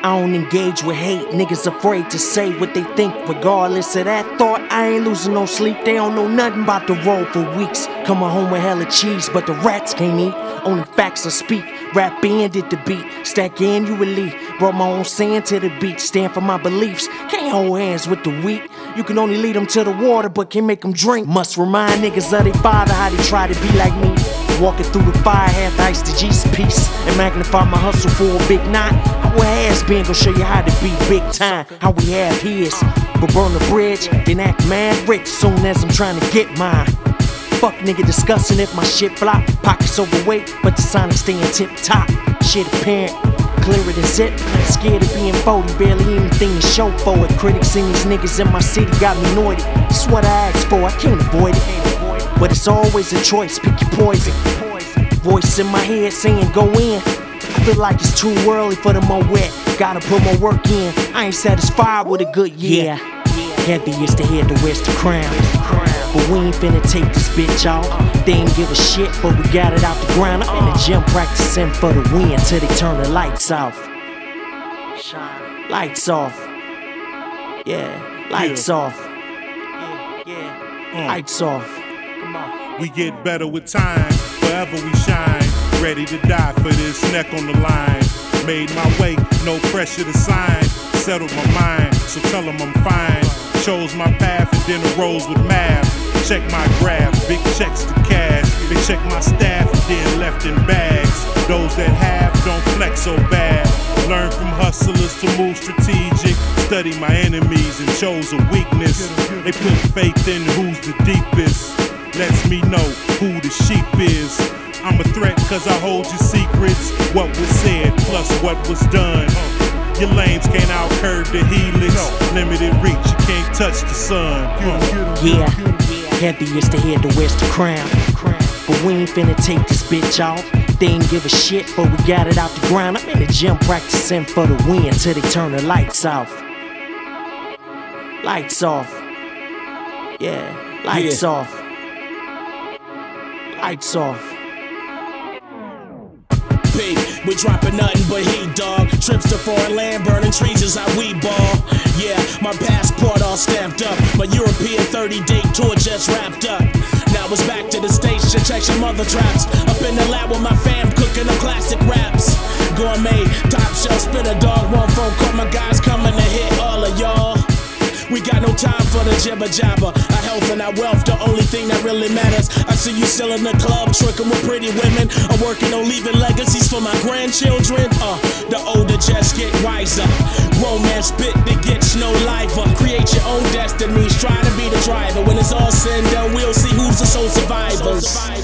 I don't engage with hate, niggas afraid to say what they think. Regardless of that thought, I ain't losing no sleep. They don't know nothing about the road for weeks. Coming home with hella cheese, but the rats can't eat. Only facts I speak, rap banded the beat. Stack annually, brought my own sand to the beach. Stand for my beliefs, can't hold hands with the weak. You can only lead them to the water, but can't make them drink. Must remind niggas of their father how they try to be like me. Walking through the fire, half ice to Jesus peace. And magnify my hustle for a big knot. How a has been gon' show you how to be big time. How we have his, but burn the bridge, then act mad rich soon as I'm trying to get mine. Fuck nigga discussing if my shit flop. Pockets overweight, but the Sonic staying tip top. Shit apparent, clearer than zip. Scared of being 40, barely anything to show for it. Critics and these niggas in my city got me annoyed. It's what I asked for, I can't avoid it. But it's always a choice, pick your poison. Voice in my head saying go in. I feel like it's too early for the more wet. Gotta put more work in, I ain't satisfied with a good year. Heavy is the head to wears the crown. But we ain't finna take this bitch off. They ain't give a shit, but we got it out the ground. I'm in the gym practicing for the win till they turn the lights off. Lights off. Yeah, lights off. Lights off. We get better with time, forever we shine. Ready to die for this, neck on the line. Made my way, no pressure to sign. Settled my mind, so tell them I'm fine. Chose my path and then arose with math. Check my graph, big checks to cash. They check my staff and then left in bags. Those that have don't flex so bad. Learn from hustlers to move strategic. Study my enemies and chose a weakness. They put faith in who's the deepest. Lets me know who the sheep is. I'm a threat cause I hold your secrets. What was said plus what was done. Your lames can't out-curve the helix. Limited reach, you can't touch the sun. Yeah, heavy is the head that wears the crown. But we ain't finna take this bitch off. They ain't give a shit, but we got it out the ground. I'm in the gym practicing for the win till they turn the lights off. Lights off. Yeah, lights off. Lights off. We dropping nothing but heat, dog. Trips to foreign land, burning trees is how we ball. Yeah, my passport all stamped up. My European 30-day tour just wrapped up. Now it's back to the station, check some other traps. Up in the lab with my fam, cooking up classic raps. Gourmet, top shelf spinner, dog. One phone call, my guys coming to hit all of y'all. We got no time for the jibber jabber. Our health and our wealth, the only thing that really matters. I see you still in the club, tricking with pretty women. I'm working on leaving legacies for my grandchildren. The older just get wiser. Romance bit that gets no lifer. Create your own destinies, try to be the driver. When it's all said and done, we'll see who's the sole survivors.